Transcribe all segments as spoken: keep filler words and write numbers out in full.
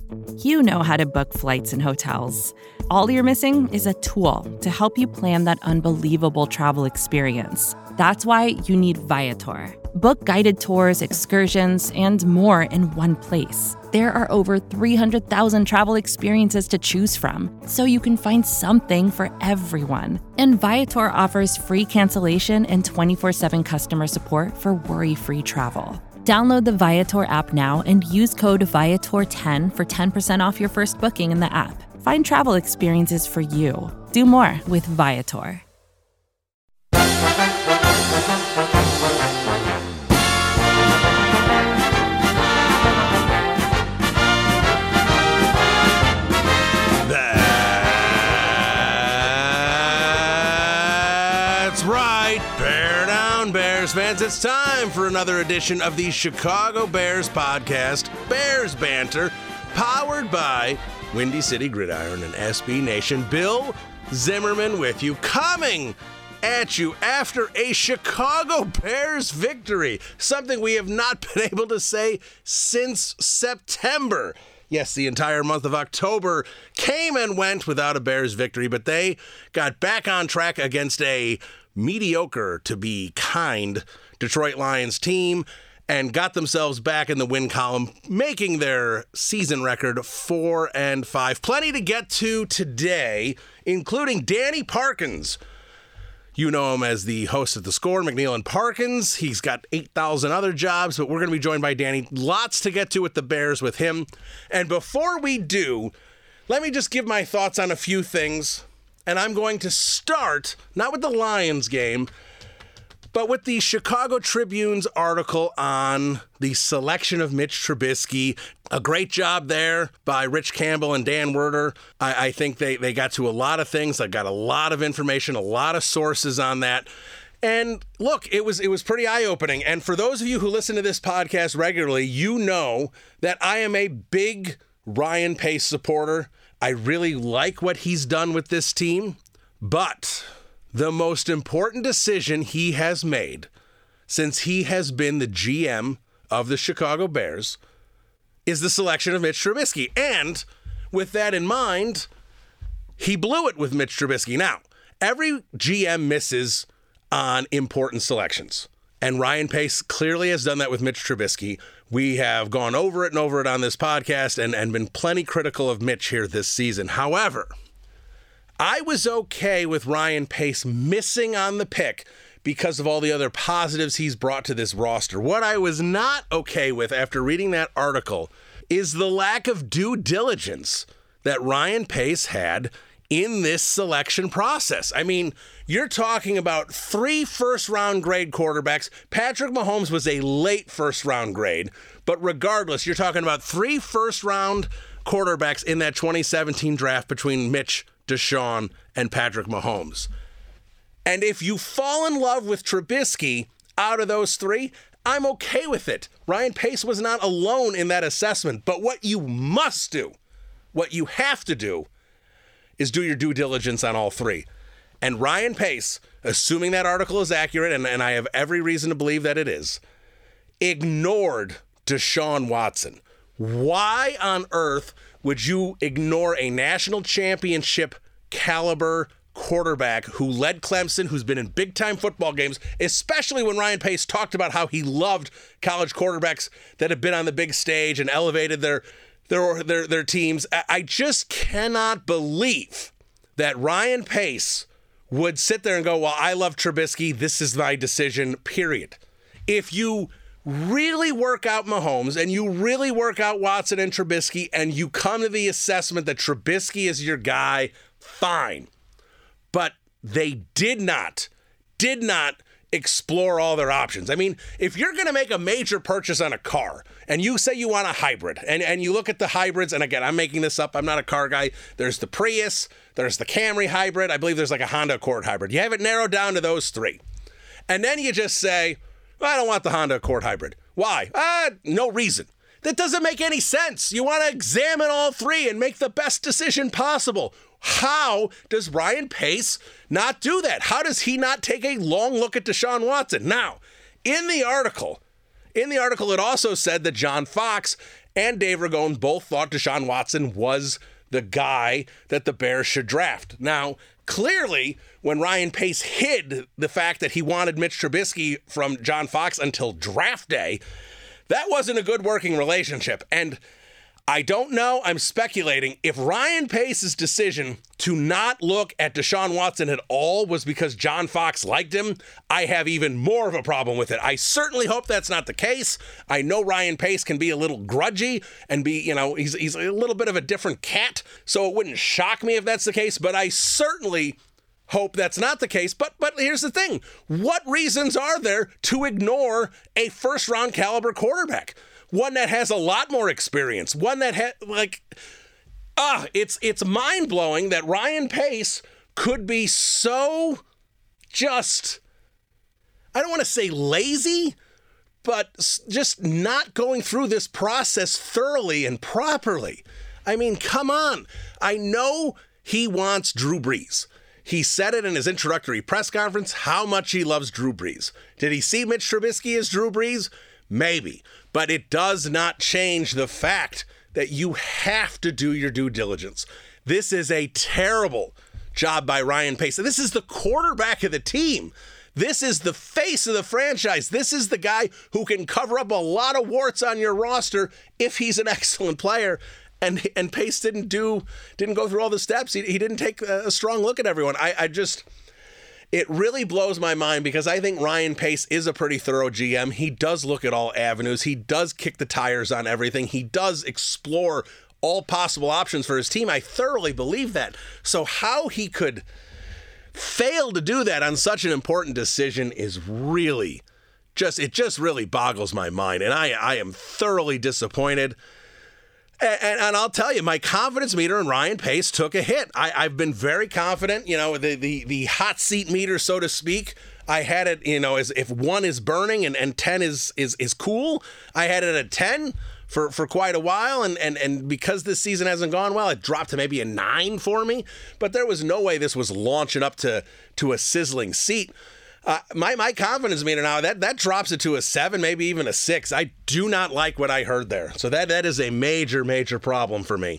You know how to book flights and hotels. All you're missing is a tool to help you plan that unbelievable travel experience. That's why you need Viator. Book guided tours, excursions, and more in one place. There are over three hundred thousand travel experiences to choose from, so you can find something for everyone. And Viator offers free cancellation and twenty-four seven customer support for worry-free travel. Download the Viator app now and use code Viator ten for ten percent off your first booking in the app. Find travel experiences for you. Do more with Viator. That's right, Bear Down Bears fans. It's time for another edition of the Chicago Bears podcast, Bears Banter, powered by Windy City Gridiron and S B Nation. Bill Zimmerman with you, coming at you after a Chicago Bears victory, something we have not been able to say since September. Yes, the entire month of October came and went without a Bears victory, but they got back on track against a mediocre, to be kind, Detroit Lions team and got themselves back in the win column, making their season record four and five. Plenty to get to today, including Danny Parkins. You know him as the host of The Score, McNeil and Parkins. He's got eight thousand other jobs, but we're going to be joined by Danny. Lots to get to with the Bears with him. And before we do, let me just give my thoughts on a few things. And I'm going to start, not with the Lions game, but with the Chicago Tribune's article on the selection of Mitch Trubisky. A great job there by Rich Campbell and Dan Werder. I, I think they, they got to a lot of things. I got a lot of information, a lot of sources on that. And look, it was it was pretty eye-opening. And for those of you who listen to this podcast regularly, you know that I am a big Ryan Pace supporter. I really like what he's done with this team. But the most important decision he has made since he has been the G M of the Chicago Bears is the selection of Mitch Trubisky. And with that in mind, he blew it with Mitch Trubisky. Now, every G M misses on important selections, and Ryan Pace clearly has done that with Mitch Trubisky. We have gone over it and over it on this podcast and, and been plenty critical of Mitch here this season. However, I was okay with Ryan Pace missing on the pick because of all the other positives he's brought to this roster. What I was not okay with after reading that article is the lack of due diligence that Ryan Pace had in this selection process. I mean, you're talking about three first-round grade quarterbacks. Patrick Mahomes was a late first-round grade, but regardless, you're talking about three first-round quarterbacks in that twenty seventeen draft between Mitch, Deshaun, and Patrick Mahomes. And if you fall in love with Trubisky out of those three, I'm okay with it. Ryan Pace was not alone in that assessment. But what you must do, what you have to do, is do your due diligence on all three. And Ryan Pace, assuming that article is accurate, and, and I have every reason to believe that it is, ignored Deshaun Watson. Why on earth would you ignore a national championship caliber quarterback who led Clemson, who's been in big-time football games, especially when Ryan Pace talked about how he loved college quarterbacks that have been on the big stage and elevated their their their, their teams? I just cannot believe that Ryan Pace would sit there and go, well, I love Trubisky. This is my decision, period. If you really work out Mahomes and you really work out Watson and Trubisky and you come to the assessment that Trubisky is your guy, fine. But they did not, did not explore all their options. I mean, if you're going to make a major purchase on a car and you say you want a hybrid and, and you look at the hybrids, and again, I'm making this up. I'm not a car guy. There's the Prius, there's the Camry hybrid. I believe there's like a Honda Accord hybrid. You have it narrowed down to those three. And then you just say, well, I don't want the Honda Accord hybrid. Why? Uh, no reason. That doesn't make any sense. You want to examine all three and make the best decision possible. How does Ryan Pace not do that? How does he not take a long look at Deshaun Watson? Now, in the article, in the article, it also said that John Fox and Dave Ragone both thought Deshaun Watson was the guy that the Bears should draft. Now, clearly, when Ryan Pace hid the fact that he wanted Mitch Trubisky from John Fox until draft day, that wasn't a good working relationship. And I don't know, I'm speculating, if Ryan Pace's decision to not look at Deshaun Watson at all was because John Fox liked him, I have even more of a problem with it. I certainly hope that's not the case. I know Ryan Pace can be a little grudgy and be, you know, he's, he's a little bit of a different cat, so it wouldn't shock me if that's the case, but I certainly hope that's not the case. But but here's the thing. What reasons are there to ignore a first-round caliber quarterback? One that has a lot more experience. One that had, like, ah, it's it's mind-blowing that Ryan Pace could be so just, I don't want to say lazy, but just not going through this process thoroughly and properly. I mean, come on. I know he wants Drew Brees. He said it in his introductory press conference, how much he loves Drew Brees. Did he see Mitch Trubisky as Drew Brees? Maybe. But it does not change the fact that you have to do your due diligence. This is a terrible job by Ryan Pace. This is the quarterback of the team. This is the face of the franchise. This is the guy who can cover up a lot of warts on your roster if he's an excellent player. And and Pace didn't do, didn't go through all the steps. He, he didn't take a strong look at everyone. I, I just, it really blows my mind because I think Ryan Pace is a pretty thorough G M. He does look at all avenues. He does kick the tires on everything. He does explore all possible options for his team. I thoroughly believe that. So how he could fail to do that on such an important decision is really just, it just really boggles my mind. And I, I am thoroughly disappointed. And, and, and I'll tell you, my confidence meter in Ryan Pace took a hit. I, I've been very confident, you know, the, the the hot seat meter, so to speak. I had it, you know, as if one is burning and, and ten is is is cool. I had it at ten for, for quite a while. And, and, and because this season hasn't gone well, it dropped to maybe a nine for me. But there was no way this was launching up to, to a sizzling seat. Uh, my my confidence meter now, that, that drops it to a seven, maybe even a six. I do not like what I heard there. So that that is a major, major problem for me.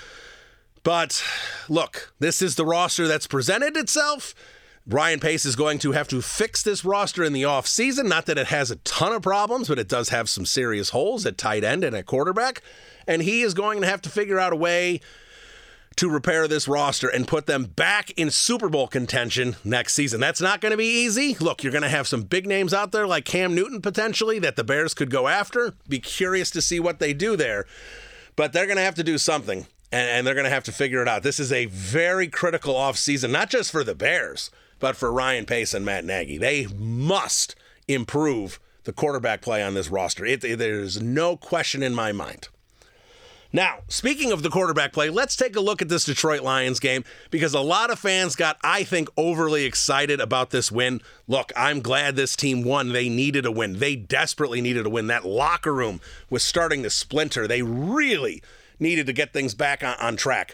But look, this is the roster that's presented itself. Ryan Pace is going to have to fix this roster in the offseason. Not that it has a ton of problems, but it does have some serious holes at tight end and at quarterback. And he is going to have to figure out a way to repair this roster and put them back in Super Bowl contention next season. That's not going to be easy. Look, you're going to have some big names out there like Cam Newton potentially that the Bears could go after. Be curious to see what they do there. But they're going to have to do something, and, and they're going to have to figure it out. This is a very critical offseason, not just for the Bears, but for Ryan Pace and Matt Nagy. They must improve the quarterback play on this roster. It, it, there's no question in my mind. Now, speaking of the quarterback play, let's take a look at this Detroit Lions game because a lot of fans got, I think, overly excited about this win. Look, I'm glad this team won. They needed a win. They desperately needed a win. That locker room was starting to splinter. They really needed to get things back on, on track.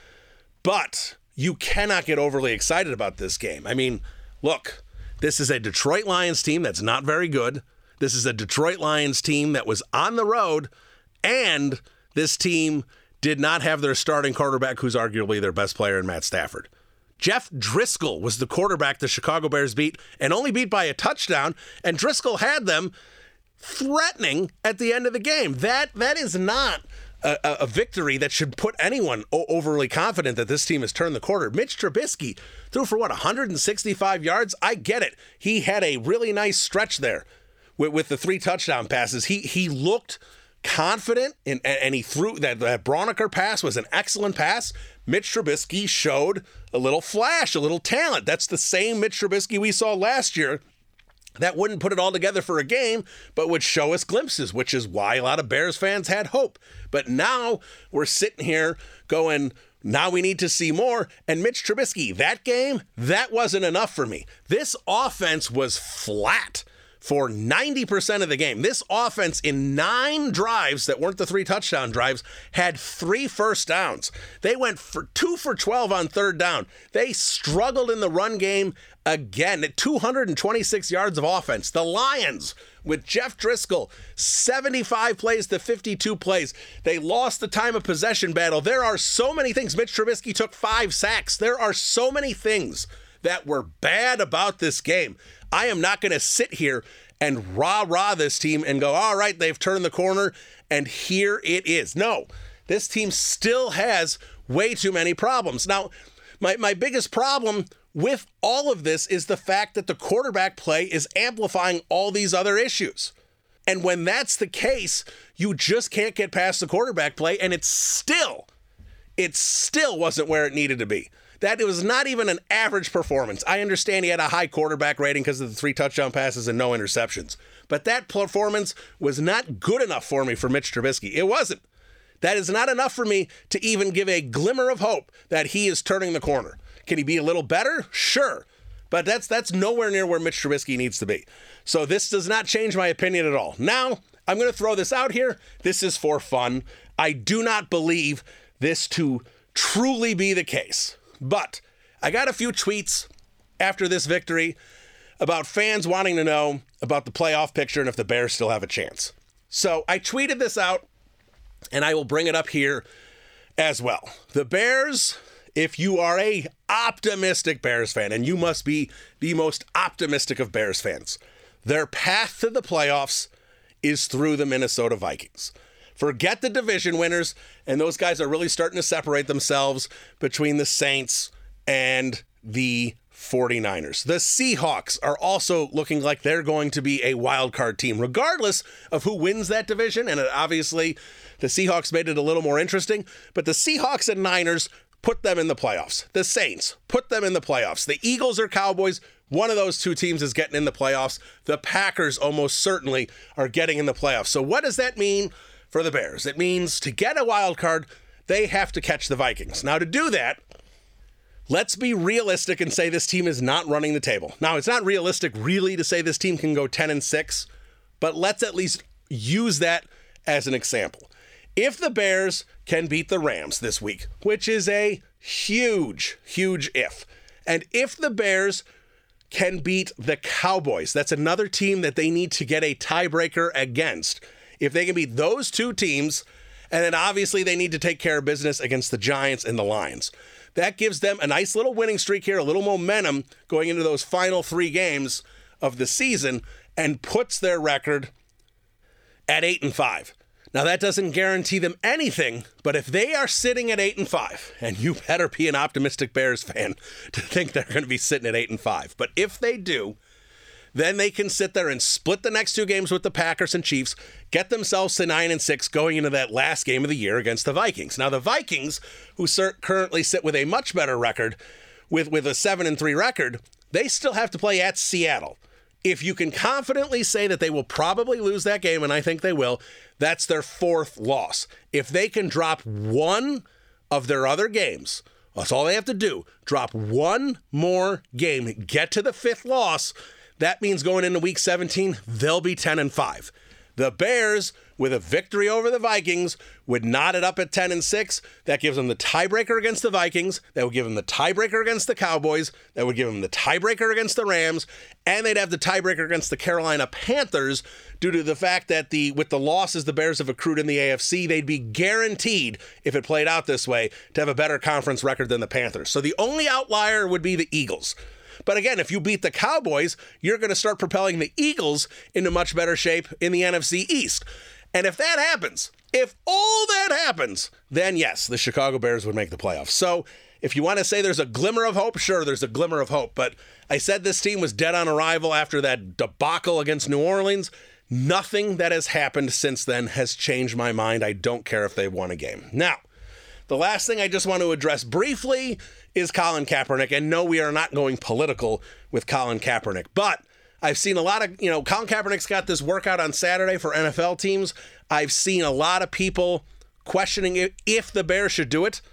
But you cannot get overly excited about this game. I mean, look, this is a Detroit Lions team that's not very good. This is a Detroit Lions team that was on the road, and this team did not have their starting quarterback, who's arguably their best player in Matt Stafford. Jeff Driscoll was the quarterback the Chicago Bears beat, and only beat by a touchdown, and Driscoll had them threatening at the end of the game. That That is not a, a victory that should put anyone o- overly confident that this team has turned the corner. Mitch Trubisky threw for, what, one hundred sixty-five yards? I get it. He had a really nice stretch there with, with the three touchdown passes. He He looked confident, in, and he threw that, that Braunecker pass was an excellent pass. Mitch Trubisky showed a little flash, a little talent. That's the same Mitch Trubisky we saw last year that wouldn't put it all together for a game, but would show us glimpses, which is why a lot of Bears fans had hope. But now we're sitting here going, now we need to see more. And Mitch Trubisky, that game, that wasn't enough for me. This offense was flat for ninety percent of the game. This offense in nine drives that weren't the three touchdown drives had three first downs. They went for two for twelve on third down. They struggled in the run game again at two hundred twenty-six yards of offense. The Lions with Jeff Driscoll, seventy-five plays to fifty-two plays. They lost the time of possession battle. There are so many things. Mitch Trubisky took five sacks. There are so many things that were bad about this game. I am not going to sit here and rah-rah this team and go, all right, they've turned the corner, and here it is. No, this team still has way too many problems. Now, my, my biggest problem with all of this is the fact that the quarterback play is amplifying all these other issues. And when that's the case, you just can't get past the quarterback play, and it's still, it still wasn't where it needed to be. That it was not even an average performance. I understand he had a high quarterback rating because of the three touchdown passes and no interceptions. But that performance was not good enough for me for Mitch Trubisky. It wasn't. That is not enough for me to even give a glimmer of hope that he is turning the corner. Can he be a little better? Sure. But that's that's nowhere near where Mitch Trubisky needs to be. So this does not change my opinion at all. Now, I'm going to throw this out here. This is for fun. I do not believe this to truly be the case. But I got a few tweets after this victory about fans wanting to know about the playoff picture and if the Bears still have a chance. So I tweeted this out, and I will bring it up here as well. The Bears, if you are a optimistic Bears fan, and you must be the most optimistic of Bears fans, their path to the playoffs is through the Minnesota Vikings. Forget the division winners, and those guys are really starting to separate themselves between the Saints and the forty-niners. The Seahawks are also looking like they're going to be a wild card team, regardless of who wins that division, and obviously the Seahawks made it a little more interesting, but the Seahawks and Niners put them in the playoffs. The Saints put them in the playoffs. The Eagles or Cowboys, one of those two teams is getting in the playoffs. The Packers almost certainly are getting in the playoffs. So what does that mean for the Bears? It means to get a wild card, they have to catch the Vikings. Now, to do that, let's be realistic and say this team is not running the table. Now, it's not realistic really to say this team can go ten and six, but let's at least use that as an example. If the Bears can beat the Rams this week, which is a huge, huge if, and if the Bears can beat the Cowboys, that's another team that they need to get a tiebreaker against. If they can beat those two teams, and then obviously they need to take care of business against the Giants and the Lions. That gives them a nice little winning streak here, a little momentum going into those final three games of the season, and puts their record at eight and five. Now that doesn't guarantee them anything, but if they are sitting at eight and five, and you better be an optimistic Bears fan to think they're going to be sitting at eight and five, but if they do, then they can sit there and split the next two games with the Packers and Chiefs, get themselves to nine and six going into that last game of the year against the Vikings. Now, the Vikings, who currently sit with a much better record, with, with a seven and three record, they still have to play at Seattle. If you can confidently say that they will probably lose that game, and I think they will, that's their fourth loss. If they can drop one of their other games, that's all they have to do, drop one more game, get to the fifth loss. That means going into week seventeen, they'll be ten and five. The Bears, with a victory over the Vikings, would knot it up at ten and six. That gives them the tiebreaker against the Vikings. That would give them the tiebreaker against the Cowboys. That would give them the tiebreaker against the Rams. And they'd have the tiebreaker against the Carolina Panthers due to the fact that the with the losses the Bears have accrued in the A F C, they'd be guaranteed, if it played out this way, to have a better conference record than the Panthers. So the only outlier would be the Eagles. But again, if you beat the Cowboys, you're going to start propelling the Eagles into much better shape in the N F C East. And if that happens, if all that happens, then yes, the Chicago Bears would make the playoffs. So if you want to say there's a glimmer of hope, sure, there's a glimmer of hope. But I said this team was dead on arrival after that debacle against New Orleans. Nothing that has happened since then has changed my mind. I don't care if they've won a game. Now, the last thing I just want to address briefly is Colin Kaepernick. And no, we are not going political with Colin Kaepernick. But I've seen a lot of, you know, Colin Kaepernick's got this workout on Saturday for N F L teams. I've seen a lot of people questioning if the Bears should do it.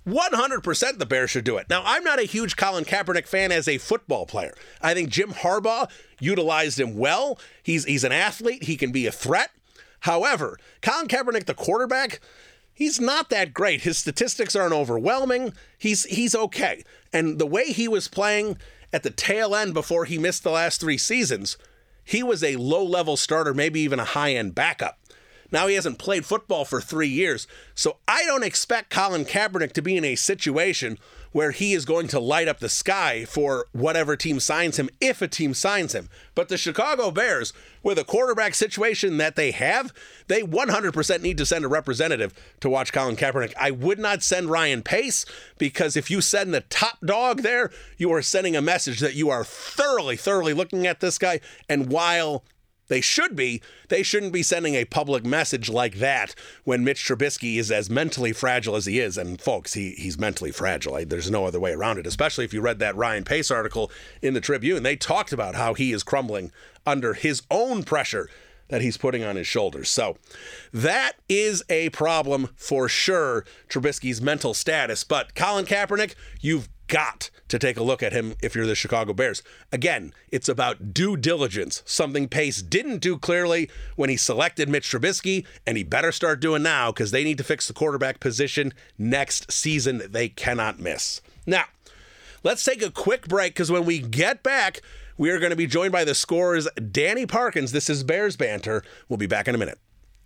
one hundred percent the Bears should do it. Now, I'm not a huge Colin Kaepernick fan as a football player. I think Jim Harbaugh utilized him well. He's he's an athlete. He can be a threat. However, Colin Kaepernick, the quarterback, he's not that great. His statistics aren't overwhelming. He's he's okay. And the way he was playing at the tail end before he missed the last three seasons, he was a low-level starter, maybe even a high-end backup. Now he hasn't played football for three years, so I don't expect Colin Kaepernick to be in a situation where he is going to light up the sky for whatever team signs him, if a team signs him. But the Chicago Bears, with a quarterback situation that they have, they one hundred percent need to send a representative to watch Colin Kaepernick. I would not send Ryan Pace, because if you send the top dog there, you are sending a message that you are thoroughly, thoroughly looking at this guy, and while they should be. They shouldn't be sending a public message like that when Mitch Trubisky is as mentally fragile as he is. And folks, he he's mentally fragile. There's no other way around it, especially if you read that Ryan Pace article in the Tribune. They talked about how he is crumbling under his own pressure that he's putting on his shoulders. So that is a problem for sure, Trubisky's mental status. But Colin Kaepernick, you've got to take a look at him if you're the Chicago Bears. Again, it's about due diligence, something Pace didn't do clearly when he selected Mitch Trubisky, and he better start doing now, because they need to fix the quarterback position next season. They cannot miss. Now, let's take a quick break, because when we get back, we are going to be joined by the Score's Danny Parkins. This is Bears Banter. We'll be back in a minute.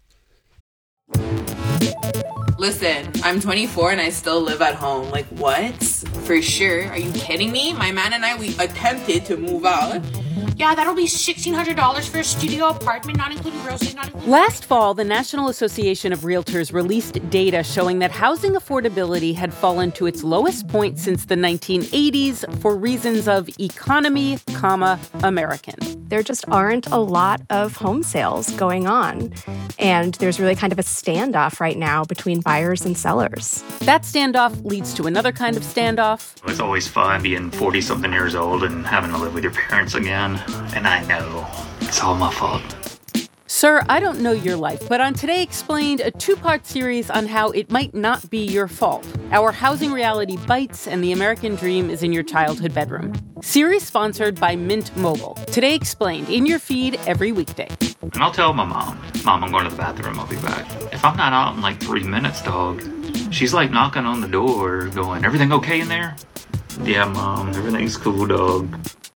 Listen, I'm twenty-four and I still live at home. Like, what? For sure. Are you kidding me? My man and I, we attempted to move out. Yeah, that'll be sixteen hundred dollars for a studio apartment, not including groceries, not including... Last fall, the National Association of Realtors released data showing that housing affordability had fallen to its lowest point since the nineteen eighties for reasons of economy, comma, American. There just aren't a lot of home sales going on, and there's really kind of a standoff right now between buyers and sellers. That standoff leads to another kind of standoff. It's always fun being forty-something years old and having to live with your parents again. And I know it's all my fault. Sir, I don't know your life, but on Today Explained, a two-part series on how it might not be your fault. Our housing reality bites, and the American dream is in your childhood bedroom. Series sponsored by Mint Mobile. Today Explained, in your feed every weekday. And I'll tell my mom, Mom, I'm going to the bathroom, I'll be back. If I'm not out in like three minutes, dog, she's like knocking on the door, going, everything okay in there? Yeah, Mom, everything's cool, dog.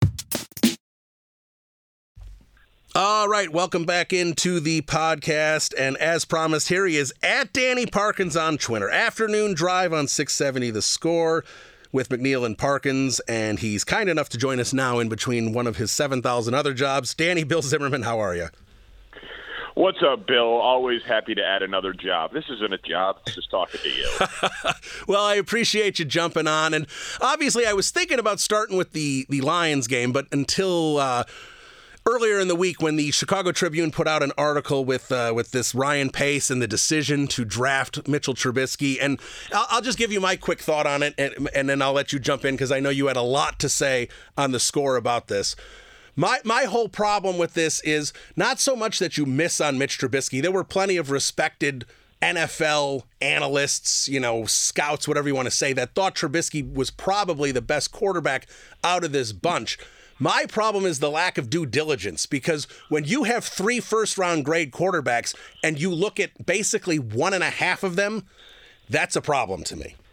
All right, welcome back into the podcast, and as promised, here he is at Danny Parkins on Twitter. Afternoon drive on six seventy The Score with McNeil and Parkins, and he's kind enough to join us now in between one of his seven thousand other jobs. Danny, Bill Zimmerman, how are you? What's up, Bill? Always happy to add another job. This isn't a job. It's just talking to you. Well, I appreciate you jumping on, and obviously I was thinking about starting with the, the Lions game, but until... Uh, Earlier in the week, when the Chicago Tribune put out an article with uh, with this Ryan Pace and the decision to draft Mitchell Trubisky, and I'll, I'll just give you my quick thought on it, and, and then I'll let you jump in, because I know you had a lot to say on the Score about this. My my whole problem with this is not so much that you miss on Mitch Trubisky. There were plenty of respected N F L analysts, you know, scouts, whatever you want to say, that thought Trubisky was probably the best quarterback out of this bunch. My problem is the lack of due diligence, because when you have three first-round grade quarterbacks and you look at basically one and a half of them, that's a problem to me.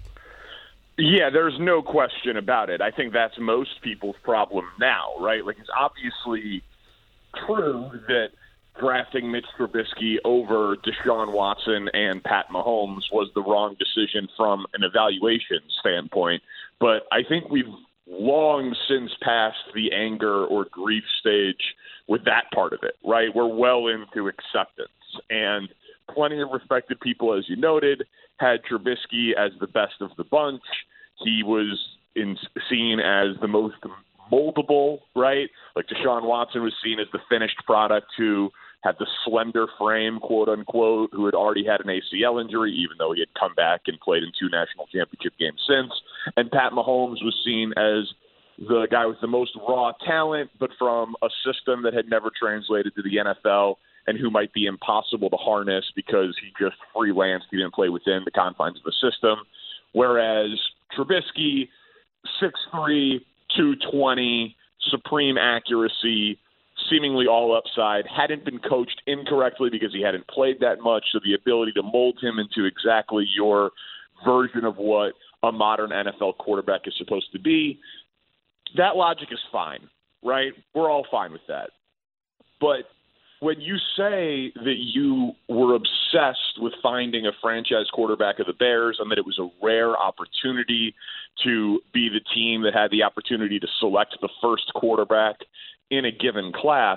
Yeah, there's no question about it. I think that's most people's problem now, right? Like, it's obviously true that drafting Mitch Trubisky over Deshaun Watson and Pat Mahomes was the wrong decision from an evaluation standpoint, but I think we've long since passed the anger or grief stage with that part of it, right? We're well into acceptance. And plenty of respected people, as you noted, had Trubisky as the best of the bunch. He was in, seen as the most moldable, right? Like Deshaun Watson was seen as the finished product who had the slender frame, quote unquote, who had already had an A C L injury, even though he had come back and played in two national championship games since. And Pat Mahomes was seen as the guy with the most raw talent, but from a system that had never translated to the N F L and who might be impossible to harness because he just freelanced. He didn't play within the confines of the system. Whereas Trubisky, six three, two twenty, supreme accuracy, seemingly all upside, hadn't been coached incorrectly because he hadn't played that much, so the ability to mold him into exactly your version of what a modern N F L quarterback is supposed to be. That logic is fine, right? We're all fine with that. But when you say that you were obsessed with finding a franchise quarterback of the Bears and that it was a rare opportunity to be the team that had the opportunity to select the first quarterback in a given class,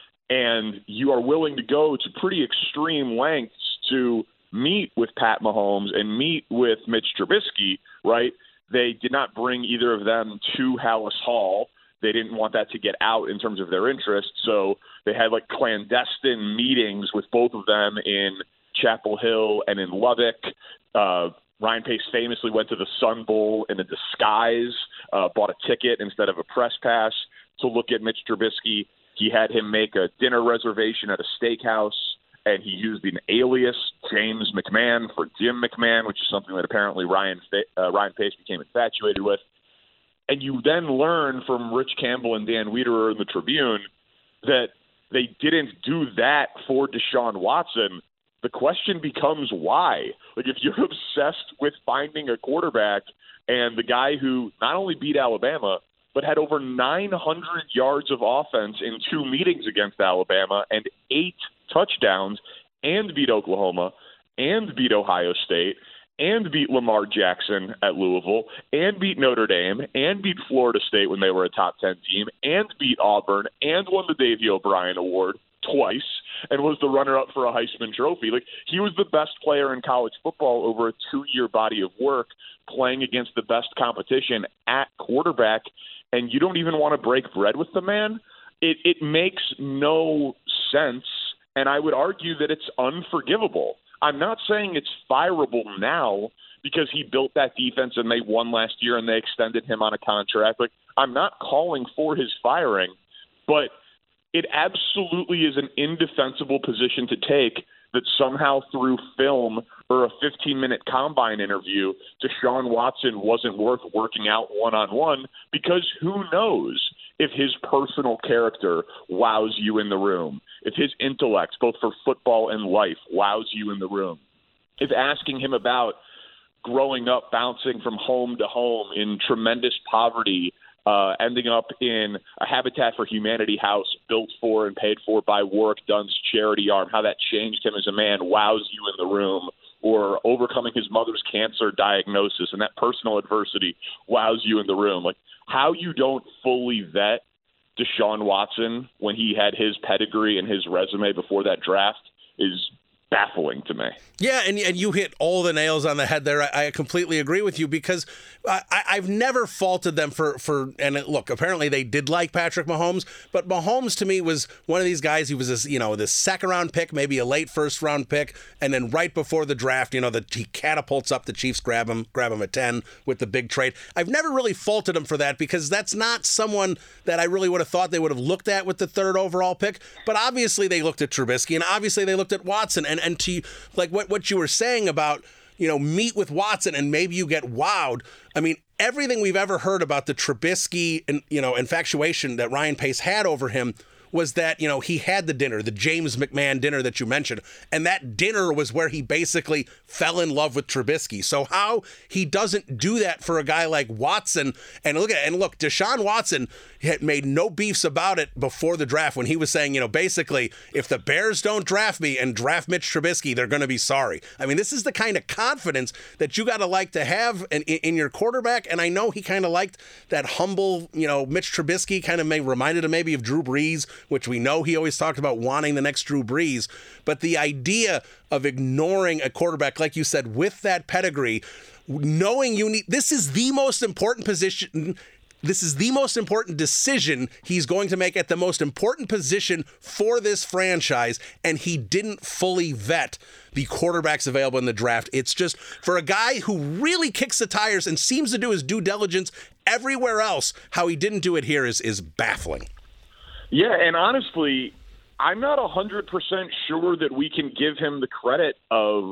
and you are willing to go to pretty extreme lengths to meet with Pat Mahomes and meet with Mitch Trubisky, right? They did not bring either of them to Hallis Hall. They didn't want that to get out in terms of their interest, so they had like clandestine meetings with both of them in Chapel Hill and in Lubbock. Uh, Ryan Pace famously went to the Sun Bowl in a disguise, uh, bought a ticket instead of a press pass to look at Mitch Trubisky. He had him make a dinner reservation at a steakhouse, and he used an alias, James McMahon, for Jim McMahon, which is something that apparently Ryan uh, Ryan Pace became infatuated with. And you then learn from Rich Campbell and Dan Wiederer in the Tribune that they didn't do that for Deshaun Watson. The question becomes why. Like, if you're obsessed with finding a quarterback and the guy who not only beat Alabama, but had over nine hundred yards of offense in two meetings against Alabama and eight touchdowns and beat Oklahoma and beat Ohio State and beat Lamar Jackson at Louisville, and beat Notre Dame, and beat Florida State when they were a top ten team, and beat Auburn, and won the Davey O'Brien Award twice, and was the runner-up for a Heisman Trophy. Like, he was the best player in college football over a two-year body of work, playing against the best competition at quarterback, and you don't even want to break bread with the man? It, it makes no sense, and I would argue that it's unforgivable. I'm not saying it's fireable now because he built that defense and they won last year and they extended him on a contract. Like, I'm not calling for his firing, but it absolutely is an indefensible position to take that somehow through film or a fifteen-minute combine interview, Deshaun Watson wasn't worth working out one-on-one, because who knows if his personal character wows you in the room, if his intellect, both for football and life, wows you in the room, if asking him about growing up bouncing from home to home in tremendous poverty, uh, ending up in a Habitat for Humanity house built for and paid for by Warwick Dunn's charity arm, how that changed him as a man, wows you in the room, or overcoming his mother's cancer diagnosis and that personal adversity wows you in the room. Like, how you don't fully vet Deshaun Watson when he had his pedigree and his resume before that draft is baffling to me. Yeah, and and you hit all the nails on the head there. I, I completely agree with you, because I, I've never faulted them for, for and it, look, apparently they did like Patrick Mahomes, but Mahomes to me was one of these guys. He was this, you know, this second round pick, maybe a late first round pick, and then right before the draft, you know, the he catapults up, the Chiefs grab him, grab him at ten with the big trade. I've never really faulted him for that, because that's not someone that I really would have thought they would have looked at with the third overall pick. But obviously they looked at Trubisky, and obviously they looked at Watson, and and to like what what you were saying about, you know, meet with Watson and maybe you get wowed. I mean, everything we've ever heard about the Trubisky and, you know, infatuation that Ryan Pace had over him was that, you know, he had the dinner, the James McMahon dinner that you mentioned, and that dinner was where he basically fell in love with Trubisky. So how he doesn't do that for a guy like Watson, and look at and look, Deshaun Watson had made no beefs about it before the draft when he was saying, you know, basically, if the Bears don't draft me and draft Mitch Trubisky, they're going to be sorry. I mean, this is the kind of confidence that you got to like to have in, in your quarterback, and I know he kind of liked that humble, you know, Mitch Trubisky, kind of may, reminded him maybe of Drew Brees, which we know he always talked about wanting the next Drew Brees. But the idea of ignoring a quarterback, like you said, with that pedigree, knowing you need, this is the most important position, this is the most important decision he's going to make at the most important position for this franchise, and he didn't fully vet the quarterbacks available in the draft. It's just, for a guy who really kicks the tires and seems to do his due diligence everywhere else, how he didn't do it here is is baffling. Yeah, and honestly, I'm not one hundred percent sure that we can give him the credit of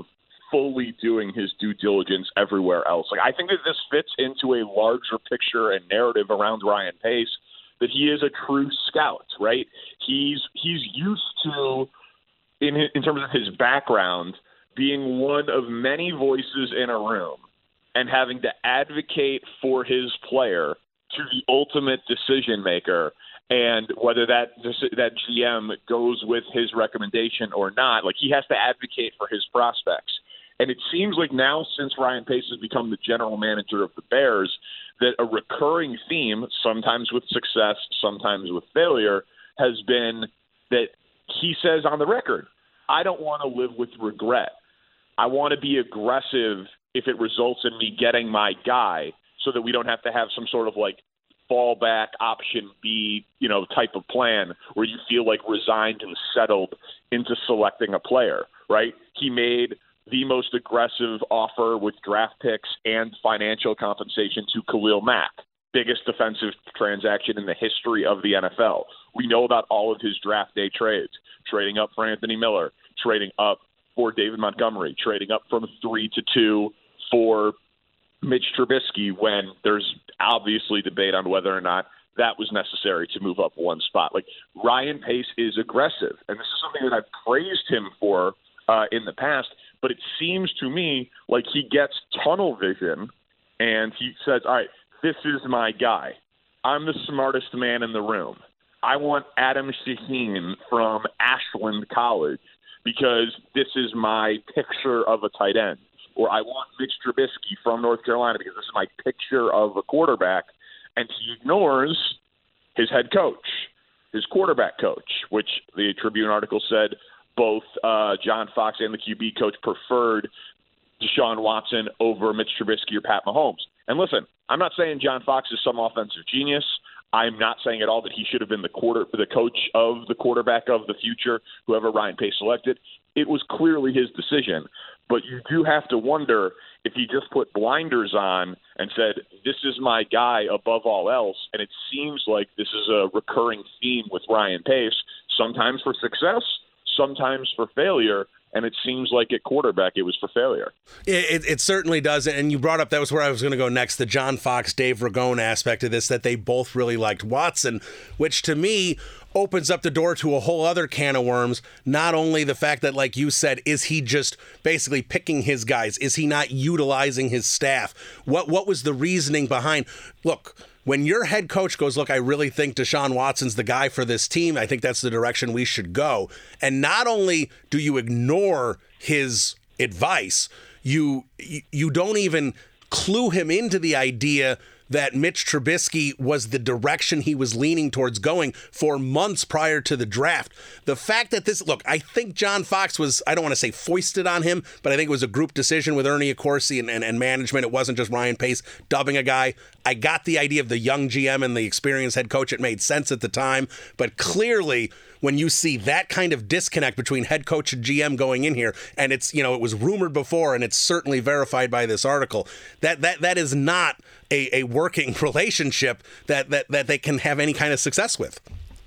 fully doing his due diligence everywhere else. Like, I think that this fits into a larger picture and narrative around Ryan Pace, that he is a true scout, right? He's he's used to, in in terms of his background, being one of many voices in a room and having to advocate for his player to the ultimate decision maker. And whether that that G M goes with his recommendation or not, like, he has to advocate for his prospects. And it seems like now, since Ryan Pace has become the general manager of the Bears, that a recurring theme, sometimes with success, sometimes with failure, has been that he says on the record, I don't want to live with regret. I want to be aggressive if it results in me getting my guy, so that we don't have to have some sort of like fallback option B, you know, type of plan where you feel like resigned and settled into selecting a player, right? He made the most aggressive offer with draft picks and financial compensation to Khalil Mack, biggest defensive transaction in the history of the N F L. We know about all of his draft day trades, trading up for Anthony Miller, trading up for David Montgomery, trading up from three to two for Mitch Trubisky, when there's obviously debate on whether or not that was necessary to move up one spot. Like, Ryan Pace is aggressive, and this is something that I've praised him for uh, in the past, but it seems to me like he gets tunnel vision, and he says, all right, this is my guy. I'm the smartest man in the room. I want Adam Shaheen from Ashland College because this is my picture of a tight end. Or I want Mitch Trubisky from North Carolina because this is my picture of a quarterback. And he ignores his head coach, his quarterback coach, which the Tribune article said both uh, John Fox and the Q B coach preferred Deshaun Watson over Mitch Trubisky or Pat Mahomes. And listen, I'm not saying John Fox is some offensive genius. I'm not saying at all that he should have been the quarter, the coach of the quarterback of the future, whoever Ryan Pace selected. It was clearly his decision. But you do have to wonder if he just put blinders on and said, this is my guy above all else. And it seems like this is a recurring theme with Ryan Pace, sometimes for success, sometimes for failure. And it seems like at quarterback, it was for failure. It, it, it certainly does. And you brought up, that was where I was going to go next, the John Fox, Dave Ragone aspect of this, that they both really liked Watson, which to me opens up the door to a whole other can of worms. Not only the fact that, like you said, is he just basically picking his guys? Is he not utilizing his staff? What what was the reasoning behind? Look, when your head coach goes, look, I really think Deshaun Watson's the guy for this team. I think that's the direction we should go. And not only do you ignore his advice, you you don't even clue him into the idea that Mitch Trubisky was the direction he was leaning towards going for months prior to the draft. The fact that this, look, I think John Fox was, I don't want to say foisted on him, but I think it was a group decision with Ernie Accorsi and, and, and management. It wasn't just Ryan Pace dubbing a guy. I got the idea of the young G M and the experienced head coach. It made sense at the time, but clearly when you see that kind of disconnect between head coach and G M going in here, and it's, you know, it was rumored before and it's certainly verified by this article, that that that is not a, a working relationship that, that, that they can have any kind of success with.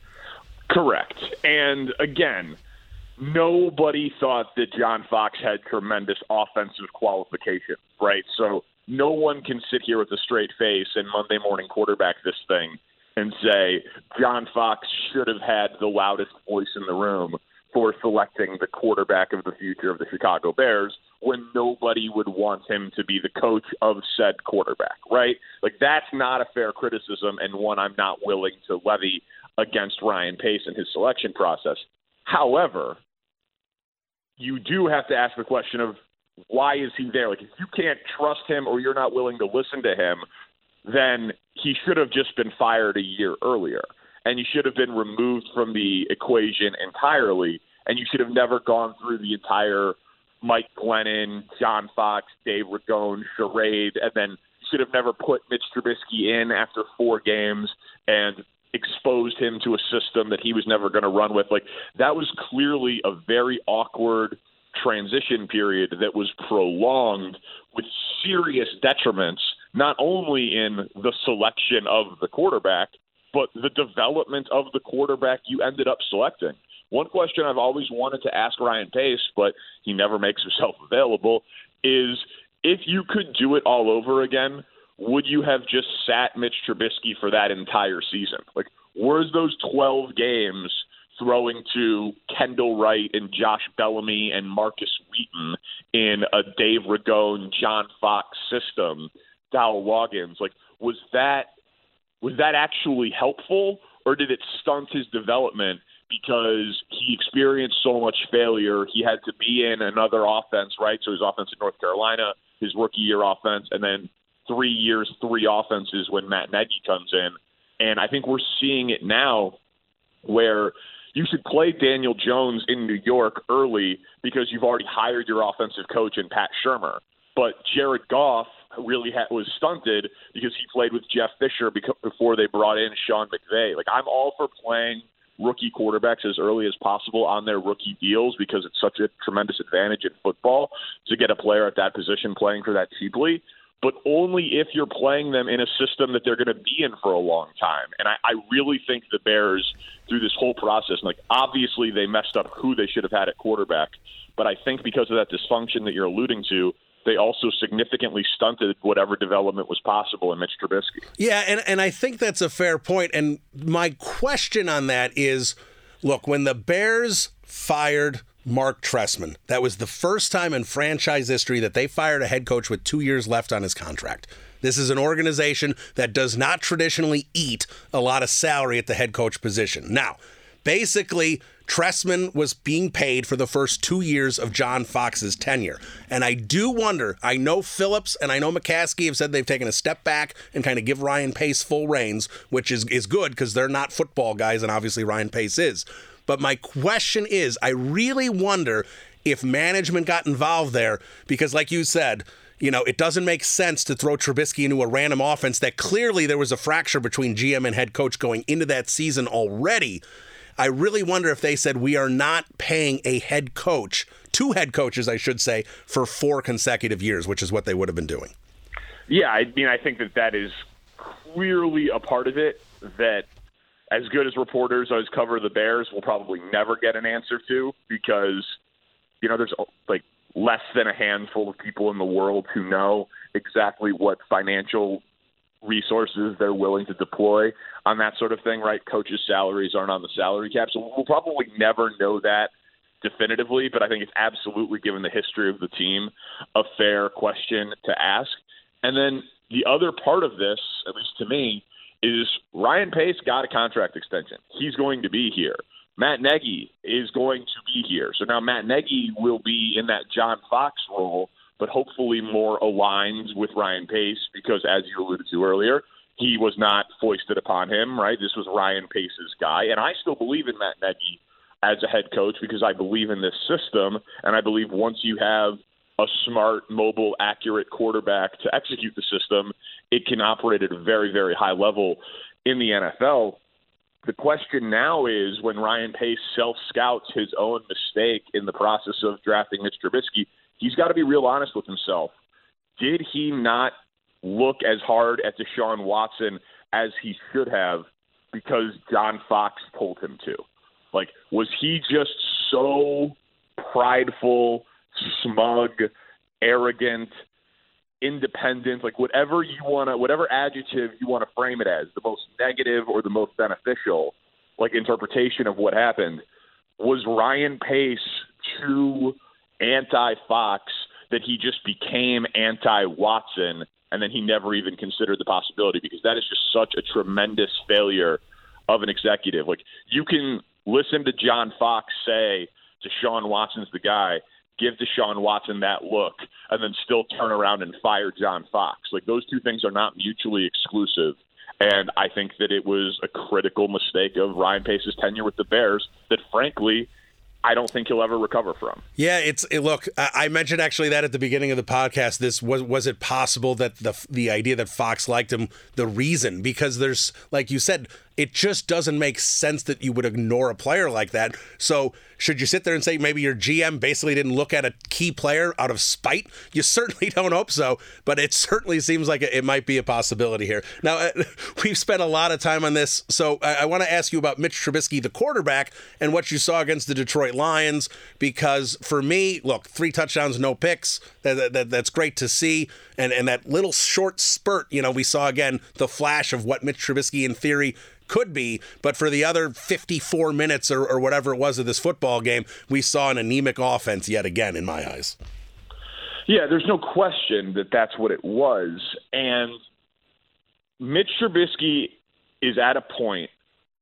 Correct. And again, nobody thought that John Fox had tremendous offensive qualification, right? So no one can sit here with a straight face and Monday morning quarterback this thing and say John Fox should have had the loudest voice in the room for selecting the quarterback of the future of the Chicago Bears when nobody would want him to be the coach of said quarterback, right? Like, that's not a fair criticism and one I'm not willing to levy against Ryan Pace and his selection process. However, you do have to ask the question of why is he there? Like, if you can't trust him or you're not willing to listen to him, then he should have just been fired a year earlier. And you should have been removed from the equation entirely. And you should have never gone through the entire Mike Glennon, John Fox, Dave Ragone charade. And then you should have never put Mitch Trubisky in after four games and exposed him to a system that he was never going to run with. Like, that was clearly a very awkward transition period that was prolonged with serious detriments, not only in the selection of the quarterback, but the development of the quarterback you ended up selecting. one question I've always wanted to ask Ryan Pace, but he never makes himself available, is if you could do it all over again, would you have just sat Mitch Trubisky for that entire season? Like, where's those twelve games throwing to Kendall Wright and Josh Bellamy and Marcus Wheaton in a Dave Ragone, John Fox system, Dowell Loggins? Like, was that was that actually helpful, or did it stunt his development because he experienced so much failure? He had to be in another offense, right? So his offense in North Carolina, his rookie year offense, and then three years, three offenses when Matt Nagy comes in. And I think we're seeing it now where you should play Daniel Jones in New York early because you've already hired your offensive coach in Pat Shurmur. But Jared Goff really ha- was stunted because he played with Jeff Fisher beca- before they brought in Sean McVay. Like, I'm all for playing rookie quarterbacks as early as possible on their rookie deals because it's such a tremendous advantage in football to get a player at that position playing for that cheaply, but only if you're playing them in a system that they're going to be in for a long time. And I, I really think the Bears, through this whole process, like obviously they messed up who they should have had at quarterback, but I think because of that dysfunction that you're alluding to, they also significantly stunted whatever development was possible in Mitch Trubisky. Yeah, and, and I think that's a fair point. And my question on that is, look, when the Bears fired Mark Trestman, that was the first time in franchise history that they fired a head coach with two years left on his contract. This is an organization that does not traditionally eat a lot of salary at the head coach position. Now, basically, Trestman was being paid for the first two years of John Fox's tenure. And I do wonder, I know Phillips and I know McCaskey have said they've taken a step back and kind of give Ryan Pace full reins, which is, is good because they're not football guys, and obviously Ryan Pace is. But my question is, I really wonder if management got involved there because, like you said, you know, it doesn't make sense to throw Trubisky into a random offense that clearly there was a fracture between G M and head coach going into that season already. I really wonder if they said we are not paying a head coach, two head coaches, I should say, for four consecutive years, which is what they would have been doing. Yeah, I mean, I think that that is clearly a part of it that as good as reporters always cover the Bears, we'll probably never get an answer to because, you know, there's like less than a handful of people in the world who know exactly what financial resources they're willing to deploy on that sort of thing, right? Coaches' salaries aren't on the salary cap. So we'll probably never know that definitively, but I think it's absolutely, given the history of the team, a fair question to ask. And then the other part of this, at least to me, is Ryan Pace got a contract extension. He's going to be here. Matt Nagy is going to be here. So now Matt Nagy will be in that John Fox role, but hopefully more aligned with Ryan Pace because, as you alluded to earlier, he was not foisted upon him, right? This was Ryan Pace's guy. And I still believe in Matt Nagy as a head coach because I believe in this system, and I believe once you have a smart, mobile, accurate quarterback to execute the system, it can operate at a very, very high level in the N F L. The question now is, when Ryan Pace self-scouts his own mistake in the process of drafting Mitch Trubisky, he's got to be real honest with himself. Did he not look as hard at Deshaun Watson as he should have because John Fox told him to? Like, was he just so prideful, smug, arrogant, independent, like whatever you want to, whatever adjective you want to frame it as, the most negative or the most beneficial, like, interpretation of what happened? Was Ryan Pace too anti-Fox that he just became anti-Watson and then he never even considered the possibility? Because that is just such a tremendous failure of an executive. Like, you can listen to John Fox say Deshaun Watson's the guy, give Deshaun Watson that look, and then still turn around and fire John Fox. Like, those two things are not mutually exclusive. And I think that it was a critical mistake of Ryan Pace's tenure with the Bears that, frankly, I don't think he'll ever recover from. Yeah, it's it, look. I mentioned actually that at the beginning of the podcast. This was was it possible that the the idea that Fox liked him, the reason, because there's, like you said, it just doesn't make sense that you would ignore a player like that. So should you sit there and say maybe your G M basically didn't look at a key player out of spite? You certainly don't hope so, but it certainly seems like it might be a possibility here. Now, we've spent a lot of time on this, so I, I want to ask you about Mitch Trubisky, the quarterback, and what you saw against the Detroit Lions, because for me, look, three touchdowns, no picks, that, that, that's great to see, and, and that little short spurt, you know, we saw again the flash of what Mitch Trubisky in theory could be, but for the other fifty-four minutes or, or whatever it was of this football game, we saw an anemic offense yet again, in my eyes. Yeah, there's no question that that's what it was. And Mitch Trubisky is at a point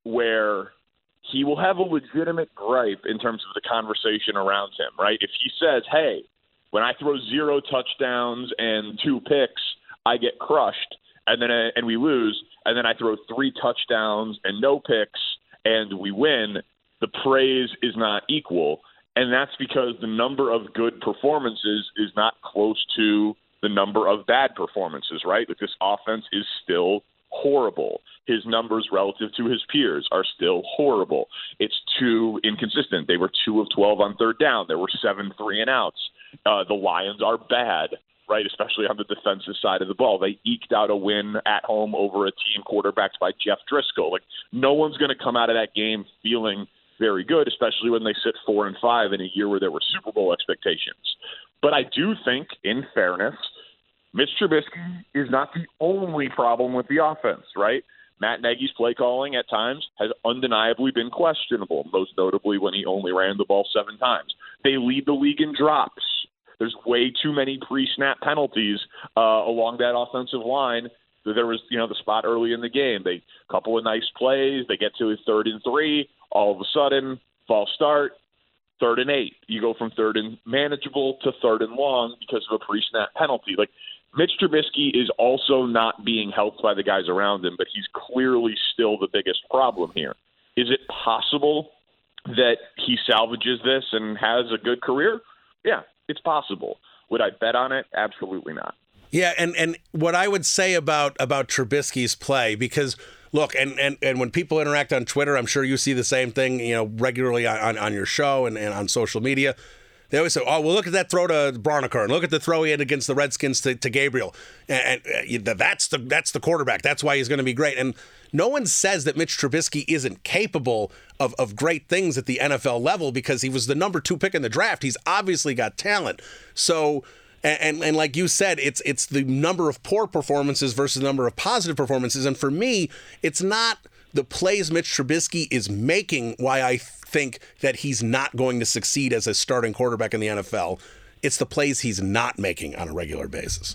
where he will have a legitimate gripe in terms of the conversation around him, right? If he says, hey, when I throw zero touchdowns and two picks, I get crushed, and then and we lose, and then I throw three touchdowns and no picks, and we win, the praise is not equal. And that's because the number of good performances is not close to the number of bad performances, right? Like, this offense is still horrible. His numbers relative to his peers are still horrible. It's too inconsistent. They were two of twelve on third down. There were seven three and outs. Uh, the Lions are bad, right, especially on the defensive side of the ball. They eked out a win at home over a team quarterbacked by Jeff Driscoll. Like, no one's going to come out of that game feeling very good, especially when they sit four and five in a year where there were Super Bowl expectations. But I do think, in fairness, Mitch Trubisky is not the only problem with the offense, right? Matt Nagy's play calling at times has undeniably been questionable, most notably when he only ran the ball seven times. They lead the league in drops. There's way too many pre-snap penalties uh, along that offensive line. There was, you know, the spot early in the game. They couple of nice plays. They get to a third and three. All of a sudden, false start, third and eight. You go from third and manageable to third and long because of a pre-snap penalty. Like, Mitch Trubisky is also not being helped by the guys around him, but he's clearly still the biggest problem here. Is it possible that he salvages this and has a good career? Yeah, it's possible. Would I bet on it? Absolutely not. Yeah, and, and what I would say about, about Trubisky's play, because look, and, and, and when people interact on Twitter, I'm sure you see the same thing, you know, regularly on, on your show and, and on social media. They always say, oh, well, look at that throw to Broniker, and look at the throw he had against the Redskins to, to Gabriel. And, and that's the that's the quarterback. That's why he's going to be great. And no one says that Mitch Trubisky isn't capable of, of great things at the N F L level because he was the number two pick in the draft. He's obviously got talent. So, and, and, and like you said, it's it's the number of poor performances versus the number of positive performances. And for me, it's not the plays Mitch Trubisky is making why I think that he's not going to succeed as a starting quarterback in the N F L. It's the plays he's not making on a regular basis.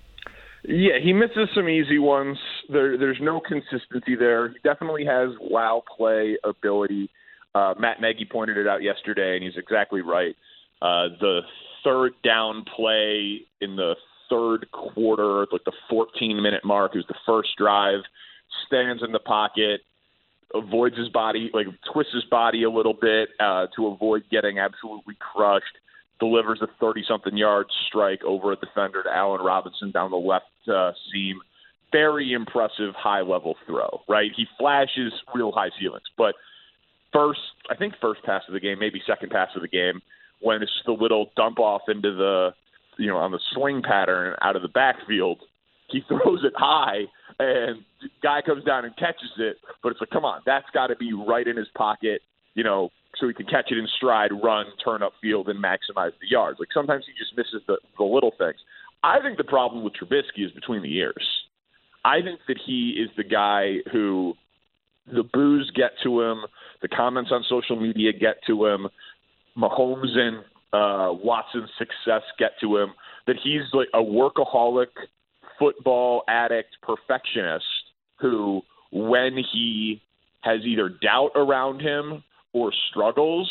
Yeah, he misses some easy ones. There, there's no consistency there. He definitely has wow play ability. Uh, Matt Nagy pointed it out yesterday, and he's exactly right. Uh, the third down play in the third quarter, like the fourteen-minute mark, is the first drive, stands in the pocket, avoids his body, like twists his body a little bit uh, to avoid getting absolutely crushed, delivers a thirty-something yard strike over a defender to Allen Robinson down the left uh, seam. Very impressive high-level throw, right? He flashes real high ceilings. But first, I think first pass of the game, maybe second pass of the game, when it's just a little dump off into the, you know, on the swing pattern out of the backfield, he throws it high, and the guy comes down and catches it. But it's like, come on, that's got to be right in his pocket, you know, so he can catch it in stride, run, turn upfield, and maximize the yards. Like, sometimes he just misses the, the little things. I think the problem with Trubisky is between the ears. I think that he is the guy who the boos get to him, the comments on social media get to him, Mahomes and uh, Watson's success get to him, that he's like a workaholic, football addict perfectionist who, when he has either doubt around him or struggles,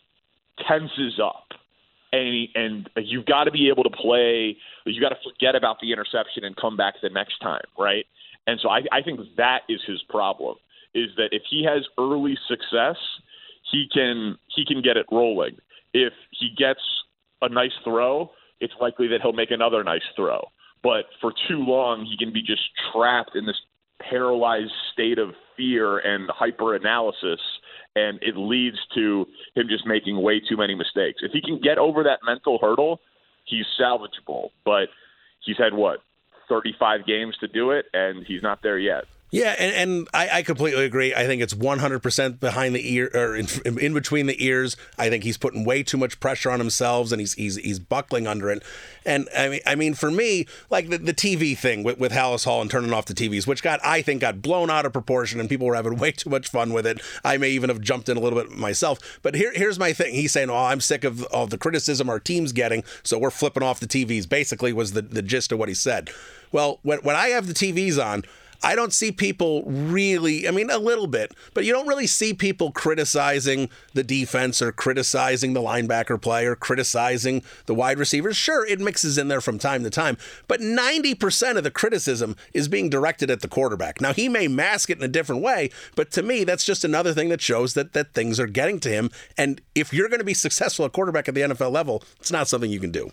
tenses up. And, he, and you've got to be able to play, you've got to forget about the interception and come back the next time, right? And so I, I think that is his problem, is that if he has early success, he can he can get it rolling. If he gets a nice throw, it's likely that he'll make another nice throw. But for too long, he can be just trapped in this paralyzed state of fear and hyper-analysis, and it leads to him just making way too many mistakes. If he can get over that mental hurdle, he's salvageable. But he's had, what, thirty-five games to do it, and he's not there yet. Yeah, and, and I, I completely agree. I think it's one hundred percent behind the ear, or in, in between the ears. I think he's putting way too much pressure on himself, and he's he's he's buckling under it. And I mean, I mean, for me, like the, the T V thing with, with Halas Hall and turning off the T Vs, which got I think got blown out of proportion, and people were having way too much fun with it. I may even have jumped in a little bit myself. But here here's my thing. He's saying, "Oh, I'm sick of all the criticism our team's getting, so we're flipping off the T Vs." Basically, was the the gist of what he said. Well, when when I have the T Vs on, I don't see people really, I mean, a little bit, but you don't really see people criticizing the defense or criticizing the linebacker play or criticizing the wide receivers. Sure, it mixes in there from time to time, but ninety percent of the criticism is being directed at the quarterback. Now, he may mask it in a different way, but to me, that's just another thing that shows that, that things are getting to him. And if you're going to be successful at quarterback at the N F L level, it's not something you can do.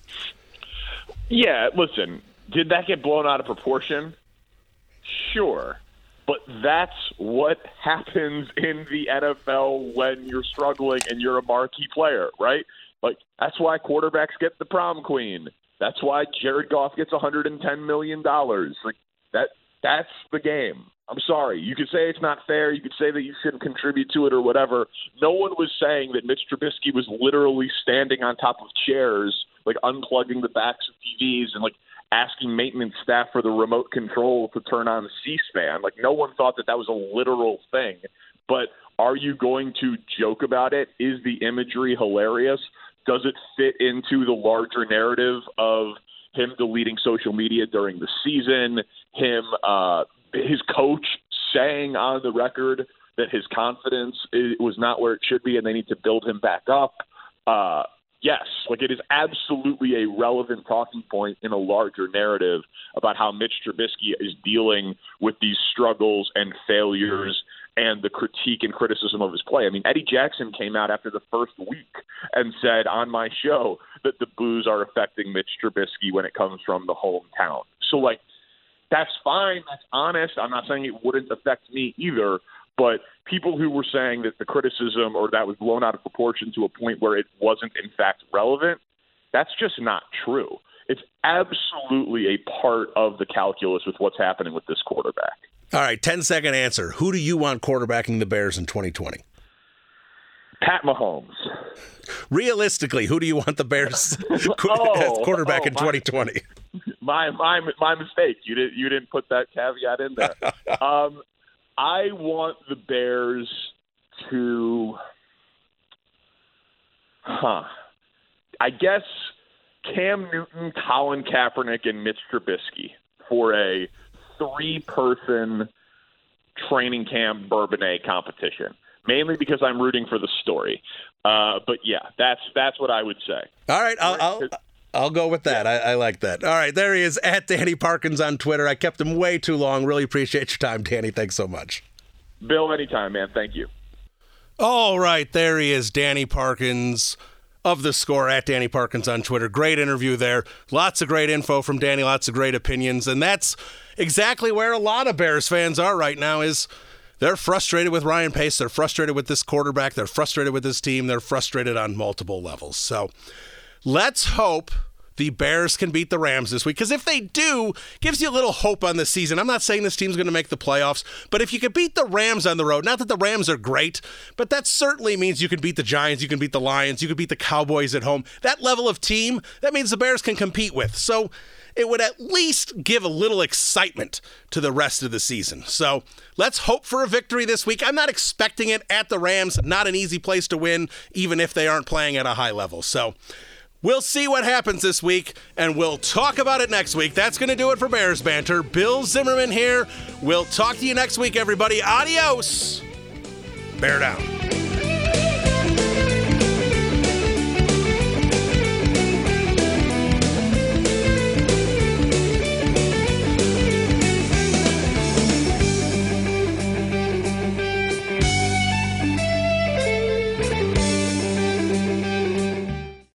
Yeah, listen, did that get blown out of proportion? Sure, but that's what happens in the N F L when you're struggling and you're a marquee player, right? Like, that's why quarterbacks get the prom queen. That's why Jared Goff gets one hundred ten million dollars. Like, that, that's the game. I'm sorry. You could say it's not fair. You could say that you shouldn't contribute to it or whatever. No one was saying that Mitch Trubisky was literally standing on top of chairs, like unplugging the backs of T Vs and, like, asking maintenance staff for the remote control to turn on C-SPAN. Like, no one thought that that was a literal thing. But are you going to joke about it? Is the imagery hilarious? Does it fit into the larger narrative of him deleting social media during the season, him, uh, his coach saying on the record that his confidence was not where it should be and they need to build him back up? Uh, Yes, like it is absolutely a relevant talking point in a larger narrative about how Mitch Trubisky is dealing with these struggles and failures and the critique and criticism of his play. I mean, Eddie Jackson came out after the first week and said on my show that the boos are affecting Mitch Trubisky when it comes from the hometown. So, like, that's fine. That's honest. I'm not saying it wouldn't affect me either. But people who were saying that the criticism or that was blown out of proportion to a point where it wasn't, in fact, relevant, that's just not true. It's absolutely a part of the calculus with what's happening with this quarterback. All right, ten-second answer. Who do you want quarterbacking the Bears in twenty twenty? Pat Mahomes. Realistically, who do you want the Bears oh, quarterback oh, in twenty twenty? My my my mistake. You didn't you didn't put that caveat in there. um, I want the Bears to, huh, I guess Cam Newton, Colin Kaepernick, and Mitch Trubisky for a three-person training camp Bourbonnais competition, mainly because I'm rooting for the story. Uh, but, yeah, that's that's what I would say. All right, I'll... I'll... I'll go with that. I, I like that. All right, there he is, at Danny Parkins on Twitter. I kept him way too long. Really appreciate your time, Danny. Thanks so much. Bill, anytime, man. Thank you. All right, there he is, Danny Parkins of The Score, at Danny Parkins on Twitter. Great interview there. Lots of great info from Danny, lots of great opinions, and that's exactly where a lot of Bears fans are right now is they're frustrated with Ryan Pace. They're frustrated with this quarterback. They're frustrated with this team. They're frustrated on multiple levels. So let's hope the Bears can beat the Rams this week, because if they do, gives you a little hope on the season. I'm not saying this team's going to make the playoffs, but if you could beat the Rams on the road, not that the Rams are great, but that certainly means you can beat the Giants, you can beat the Lions, you can beat the Cowboys at home. That level of team, that means the Bears can compete with. So it would at least give a little excitement to the rest of the season. So let's hope for a victory this week. I'm not expecting it at the Rams, not an easy place to win, even if they aren't playing at a high level. So we'll see what happens this week, and we'll talk about it next week. That's going to do it for Bears Banter. Bill Zimmerman here. We'll talk to you next week, everybody. Adios. Bear down.